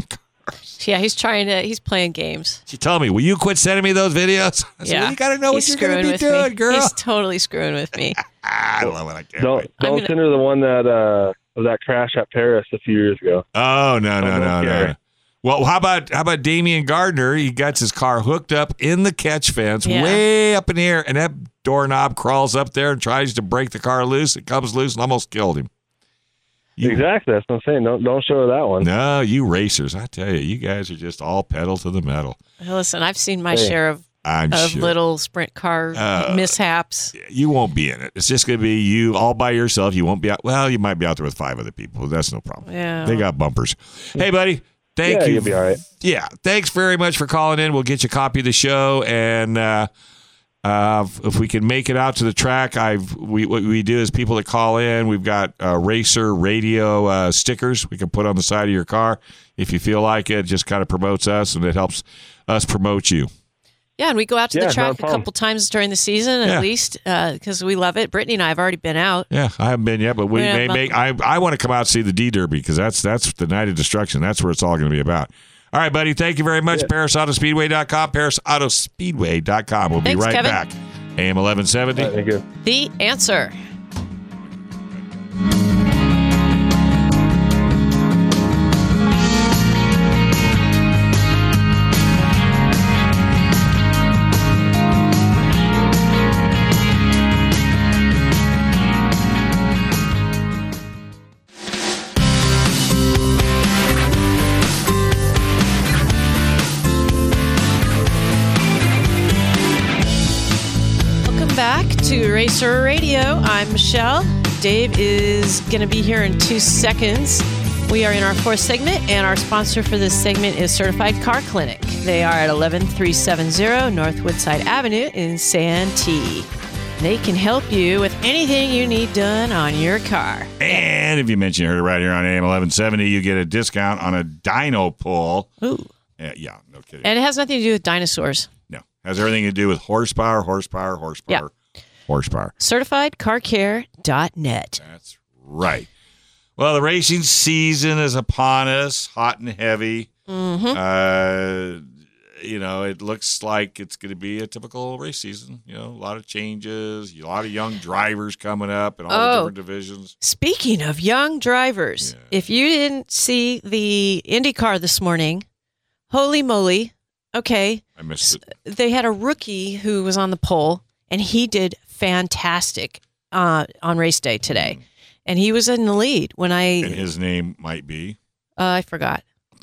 Yeah, he's trying to. He's playing games. She told me, "Will you quit sending me those videos?" I said, Yeah, well, you got to know he's what you're going to be with doing, me. girl. He's totally screwing with me. I love it. I can't Don't wait. don't gonna- send her the one that uh of that crash at Paris a few years ago. Oh no no Oh, no okay. no. Well, how about how about Damian Gardner? He got his car hooked up in the catch fence, Yeah. way up in the air, and that doorknob crawls up there and tries to break the car loose. It comes loose and almost killed him. You- Exactly. That's what I'm saying. Don't don't show her that one. No, you racers! I tell you, you guys are just all pedal to the metal. Listen, I've seen my Hey. share of, I'm of sure little sprint car Uh, mishaps. you won't be in it. It's just going to be you all by yourself. You won't be out. Well, you might be out there with five other people. That's no problem. Yeah. They got bumpers. Hey, buddy. Thank Yeah, you. you'll be all right. Yeah. Thanks very much for calling in. We'll get you a copy of the show, and uh, uh, if we can make it out to the track, I've we what we do is people that call in, we've got uh, Racer Radio uh, stickers we can put on the side of your car if you feel like it. It just kind of promotes us, and it helps us promote you. Yeah, and we go out to Yeah, the not track a a problem. couple times during the season at Yeah. least because we love it. Brittany and I have already been out. Yeah, I haven't been yet, but we Yeah, may but- make. I I want to come out and see the D Derby because that's that's the night of destruction. That's where it's all going to be about. All right, buddy. Thank you very much. Yeah. Paris Auto Speedway dot com. Paris Auto Speedway dot com. We'll Thanks, be right Kevin. back. A M eleven seventy. All right, thank you. The answer. Welcome back to Racer Radio. I'm Michelle. Dave is going to be here in two seconds. We are in our fourth segment, and our sponsor for this segment is Certified Car Clinic. They are at eleven three seven zero North Woodside Avenue in Santee. They can help you with anything you need done on your car. And if you mention you heard it right here on A M eleven seventy, you get a discount on a dyno pull. Ooh. Yeah, yeah, no kidding. And it has nothing to do with dinosaurs. No, has everything to do with horsepower, horsepower, horsepower, horsepower. Certified Car Care dot net. That's right. Well, the racing season is upon us, hot and heavy. Mm-hmm. Uh, you know, it looks like it's going to be a typical race season. You know, a lot of changes, a lot of young drivers coming up in all the Oh. different divisions. Speaking of young drivers, Yeah. if you didn't see the IndyCar this morning, holy moly. Okay. I missed it. They had a rookie who was on the pole, and he did fantastic uh, on race day today. And he was in the lead when I, And his name might be. uh, I forgot.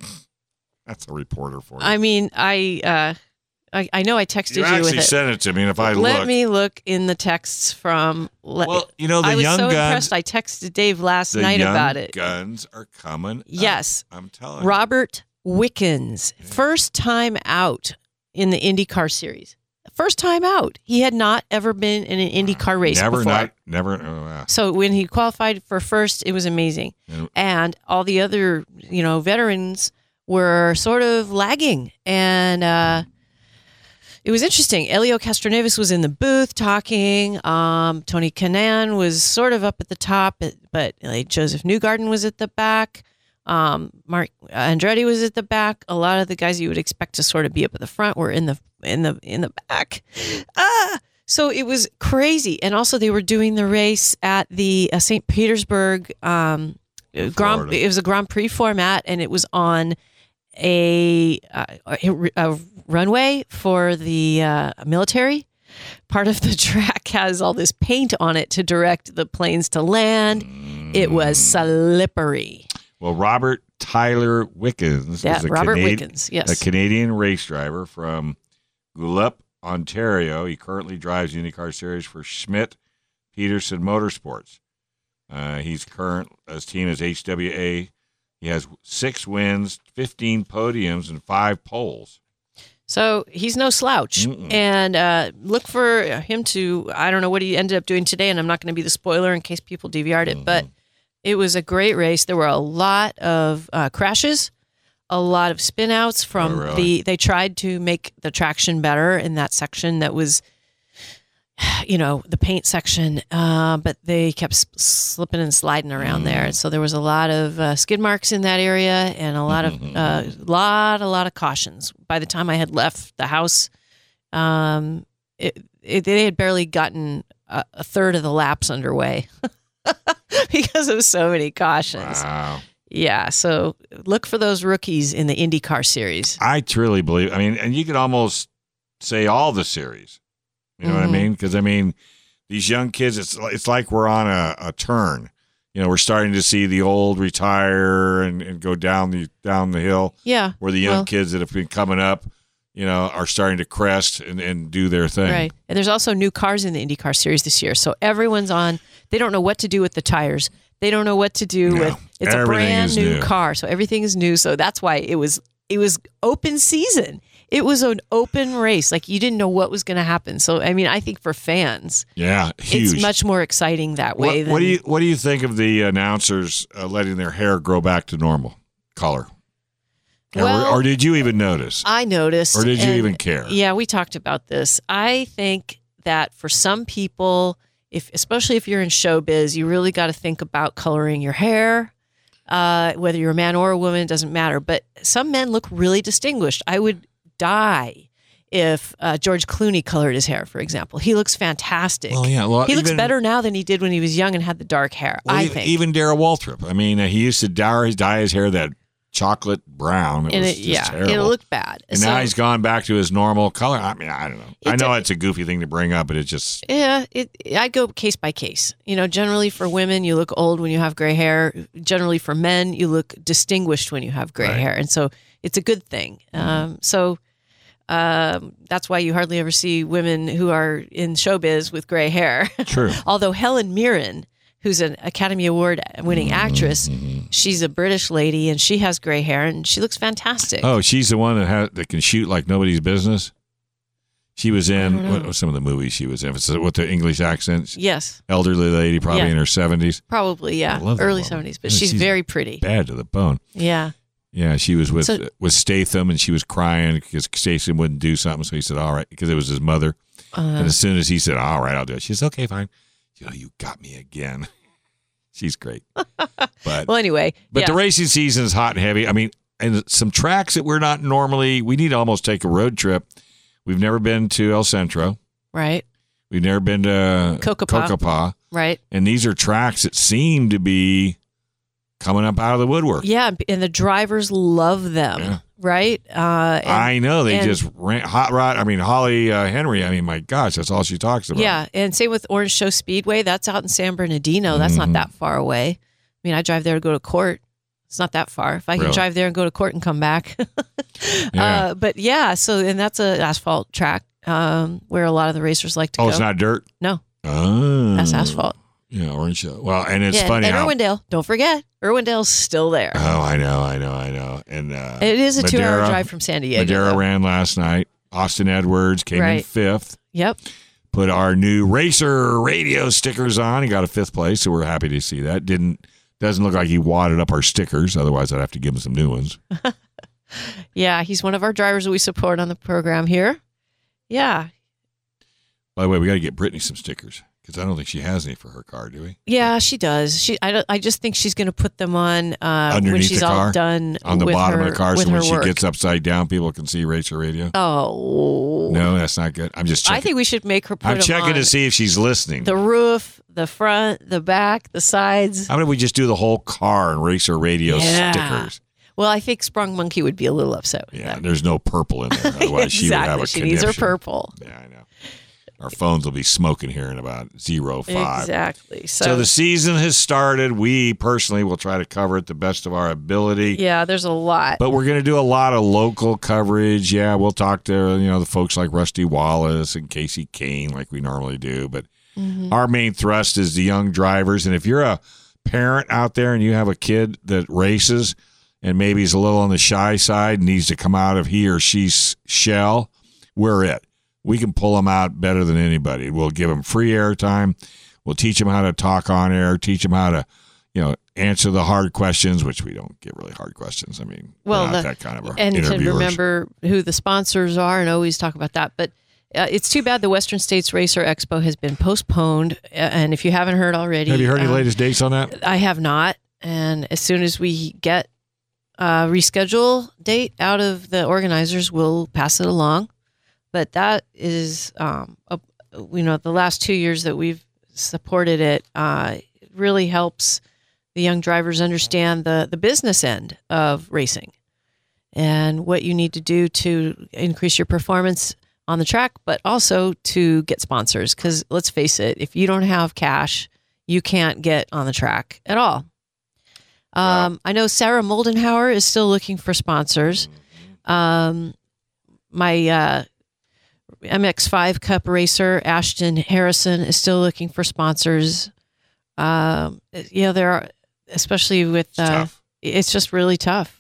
That's a reporter for you. I mean, I, uh, I, I know I texted you you, actually with it. sent it to me, and if I Let look. me look in the texts from. Le- well, you know, the I was young so guns. impressed. I texted Dave last the night young about it. guns are coming up. Yes. I'm telling you. Robert Wickens, first time out in the IndyCar series. First time out. He had not ever been in an IndyCar race Never, before. not, never. Oh, wow. So when he qualified for first, it was amazing. And- And all the other, you know, veterans were sort of lagging. And uh, it was interesting. Elio Castroneves was in the booth talking. Um, Tony Kanaan was sort of up at the top, but, but like Joseph Newgarden was at the back. Um, Mark Andretti was at the back. A lot of the guys you would expect to sort of be up at the front were in the in the in the back. Ah, so it was crazy. And also they were doing the race at the uh, Saint Petersburg um, Grand. Florida. It was a Grand Prix format, and it was on a, uh, a, a runway for the uh, military. Part of the track has all this paint on it to direct the planes to land. It was slippery. Well, Robert Tyler Wickens Yeah, is a, Robert Canadi- Wickens, yes. a Canadian race driver from Guelph, Ontario. He currently drives the IndyCar Series for Schmidt Peterson Motorsports. Uh, he's current, his team is H W A. He has six wins, fifteen podiums, and five poles. So he's no slouch. Mm-mm. And uh, look for him to, I don't know what he ended up doing today, and I'm not going to be the spoiler in case people D V R'd it, Mm-hmm. but it was a great race. There were a lot of uh, crashes, a lot of spin outs from Oh, really? the, they tried to make the traction better in that section that was you know, the paint section, uh, but they kept s- slipping and sliding around mm. there. And so there was a lot of uh, skid marks in that area and a lot of, uh, lot, a lot of cautions. By the time I had left the house, um, it, it, they had barely gotten a, a third of the laps underway because of so many cautions. Wow. Yeah. So look for those rookies in the IndyCar series. I truly believe, I mean, and you could almost say all the series. You know mm-hmm. what I mean? Because, I mean, these young kids, it's it's like we're on a, a turn. You know, we're starting to see the old retire and, and go down the down the hill. Yeah. Where the young well, kids that have been coming up, you know, are starting to crest and, and do their thing. Right. And there's also new cars in the IndyCar series this year. So everyone's on, they don't know what to do with the tires. They don't know what to do no, with, it's a brand new, new car. So everything is new. So that's why it was, it was open season. It was an open race. Like you didn't know what was going to happen. So, I mean, I think for fans, yeah, huge. It's much more exciting that way. What, than, what do you What do you think of the announcers uh, letting their hair grow back to normal color? Well, or, or did you even notice? I noticed. Or did you and, even care? Yeah, we talked about this. I think that for some people, if especially if you're in showbiz, you really got to think about coloring your hair. Uh, whether you're a man or a woman, it doesn't matter. But some men look really distinguished. I would die if uh, George Clooney colored his hair, for example. He looks fantastic. Well, yeah, well, he looks even, better now than he did when he was young and had the dark hair, well, I even, think. Even Darrell Waltrip. I mean, uh, he used to dye his, dye his hair that chocolate brown. It and was it, just yeah, terrible. it looked bad. And so, now he's gone back to his normal color. I mean, I don't know. It I know did, it's a goofy thing to bring up, but it just... Yeah, it, I'd go case by case. You know, generally for women, you look old when you have gray hair. Generally for men, you look distinguished when you have gray right. hair. And so it's a good thing. Mm-hmm. Um, so... Um, that's why you hardly ever see women who are in showbiz with gray hair. True. Although Helen Mirren, who's an Academy Award winning mm-hmm. actress, she's a British lady and she has gray hair and she looks fantastic. Oh, she's the one that has, that can shoot like nobody's business. She was in what were some of the movies she was in with the English accents. Yes. Elderly lady, probably yeah. in her seventies. Probably, yeah. Early seventies, but yeah, she's, she's very pretty. Bad to the bone. Yeah. Yeah, she was with so, with Statham, and she was crying because Statham wouldn't do something. So he said, "All right," because it was his mother. Uh, and as soon as he said, "All right, I'll do it," she said, "Okay, fine." You know, you got me again. She's great. But well, anyway, but yeah. the racing season is hot and heavy. I mean, and some tracks that we're not normally. We need to almost take a road trip. We've never been to El Centro, right? We've never been to Cocopah, Cocopah, right? And these are tracks that seem to be coming up out of the woodwork. Yeah, and the drivers love them, yeah. right? Uh, and, I know. They and, just ran Hot Rod. I mean, Holly uh, Henry. I mean, my gosh, that's all she talks about. Yeah, and same with Orange Show Speedway. That's out in San Bernardino. That's mm-hmm. not that far away. I mean, I drive there to go to court. It's not that far. If I can really? drive there and go to court and come back. yeah. Uh, but yeah, so, and that's an asphalt track um, where a lot of the racers like to oh, go. Oh, it's not dirt? No. Oh. That's asphalt. Yeah, Orange Show. Well, and it's yeah, funny and how... Irwindale, don't forget, Irwindale's still there. Oh, I know, I know, I know. And uh, it is a Madera, two-hour drive from San Diego. Madera though. ran last night. Austin Edwards came right. in fifth. Yep. Put our new Racer Radio stickers on. He got a fifth place, so we're happy to see that. Didn't Doesn't look like he wadded up our stickers. Otherwise, I'd have to give him some new ones. Yeah, he's one of our drivers that we support on the program here. Yeah. By the way, we got to get Brittany some stickers. Because I don't think she has any for her car, do we? Yeah, she does. She, I, don't, I just think she's going to put them on uh, underneath when she's the car, all done on the with bottom her, of the car, with so when her she work. gets upside down, people can see Racer Radio. Oh, no, that's not good. I'm just checking. I think we should make her put I'm them checking on to see if she's listening. the roof, the front, the back, the sides. How about we just do the whole car and Racer Radio yeah. stickers? Well, I think Sprung Monkey would be a little upset with Yeah, that. there's no purple in there. Otherwise, exactly. she would have a She needs her conniption. purple. Yeah, I know. Our phones will be smoking here in about zero five. Exactly. So, So the season has started. We personally will try to cover it the best of our ability. yeah, there's a lot. But we're going to do a lot of local coverage. Yeah, we'll talk to you know the folks like Rusty Wallace and Casey Kane like we normally do. But mm-hmm. our main thrust is the young drivers. And if you're a parent out there and you have a kid that races and maybe is a little on the shy side and needs to come out of he or she's shell, we're it. We can pull them out better than anybody. We'll give them free airtime. We'll teach them how to talk on air, teach them how to, you know, answer the hard questions, which we don't get really hard questions. I mean, well, we're not the, that kind of a and to interviewers. remember who the sponsors are and always talk about that. But Uh, it's too bad the Western States Racer Expo has been postponed. Uh, and if you haven't heard already, Have you heard any um, latest dates on that? I have not. And as soon as we get a reschedule date out of the organizers, we'll pass it along. But that is, um, a, you know, the last two years that we've supported it, uh, it really helps the young drivers understand the, the business end of racing and what you need to do to increase your performance on the track, but also to get sponsors. Because let's face it, if you don't have cash, you can't get on the track at all. Um, I know Sarah Moldenhauer is still looking for sponsors. Um, my uh, M X five Cup racer, Ashton Harrison, is still looking for sponsors. Um, you know, there are, especially with, It's uh, tough. it's just really tough.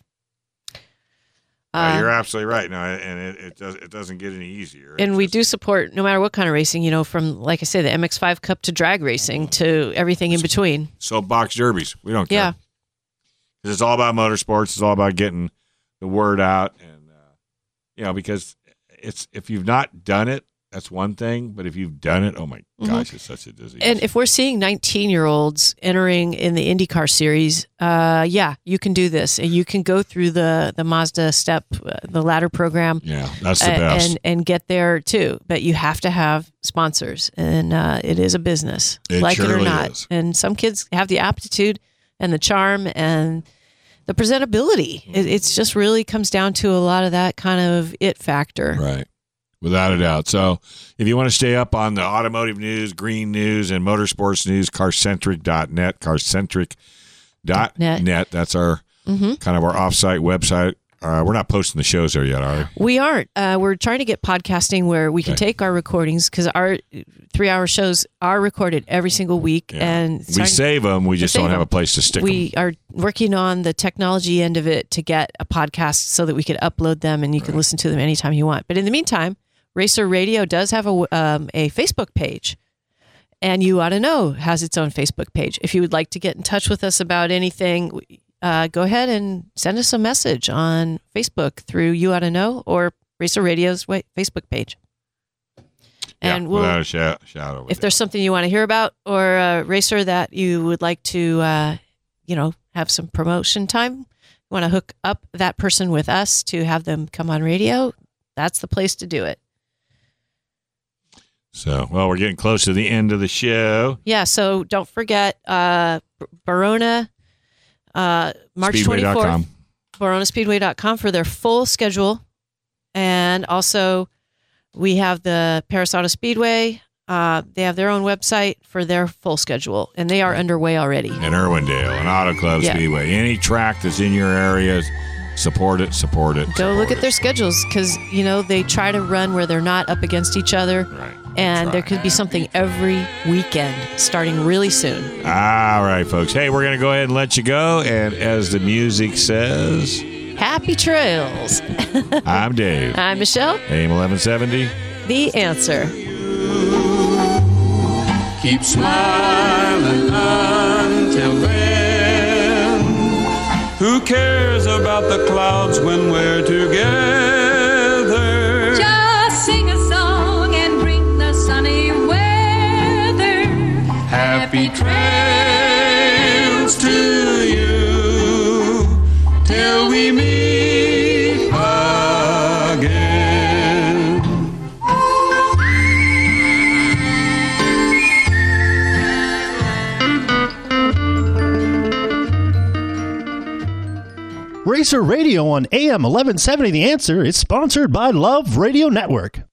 Uh, Uh, you're absolutely right. No, and it, it does. It doesn't get any easier. And It's we just- do support no matter what kind of racing, you know, from, like I say, the M X five Cup to drag racing to everything in between. soapbox derbies. We don't care. Yeah. 'Cause it's all about motorsports. It's all about getting the word out, and uh, you know, because it's if you've not done it, that's one thing. But if you've done it, oh my Mhm. gosh, it's such a disease. And if we're seeing nineteen-year-olds entering in the IndyCar series, uh, yeah, you can do this. And you can go through the, the Mazda step, uh, the ladder program. yeah, that's the uh, best. And, and get there too. But you have to have sponsors. And uh, it is a business, It like it or surely not. is. And some kids have the aptitude and the charm and the presentability. It, it's just really comes down to a lot of that kind of it factor. Right. Without a doubt. So if you want to stay up on the automotive news, green news, and motorsports news, carcentric dot net, carcentric dot net. That's our Mhm. kind of our offsite website. Uh, we're not posting the shows there yet, are we? We aren't. Uh, we're trying to get podcasting where we can Okay. take our recordings because our three-hour shows are recorded every single week, and We starting- save them. We just save don't have them. a place to stick we them. are working on the technology end of it to get a podcast so that we could upload them and you can listen to them anytime you want. But in the meantime, Racer Radio does have a um, a Facebook page, and You Ought to Know has its own Facebook page. If you would like to get in touch with us about anything, uh, go ahead and send us a message on Facebook through You Ought to Know or Racer Radio's wa- Facebook page. And yeah, we'll, without a sha- shadow. if there's something you want to hear about or a racer that you would like to, uh, you know, have some promotion time, you want to hook up that person with us to have them come on radio, that's the place to do it. So, well, we're getting close to the end of the show. Yeah, so don't forget uh, B- Barona, uh, March Speedway dot com. twenty-fourth, Barona Speedway dot com for their full schedule. And also, we have the Paris Auto Speedway. Uh, they have their own website for their full schedule, and they are underway already. And Irwindale, and Auto Club Yeah. Speedway. Any track that's in your area, support it, support it. Go support look at it. their schedules because, you know, they try to run where they're not up against each other. Right. And there could be something every weekend starting really soon. All right, folks. Hey, we're going to go ahead and let you go. And as the music says, Happy trails. I'm Dave. I'm Michelle. A M eleven seventy. The Answer. Keep smiling until then. Who cares about the clouds when we're together? Just sing a song and bring the sunny weather. Happy trails to you till we meet again. Racer Radio on A M eleven seventy The Answer is sponsored by Love Radio Network.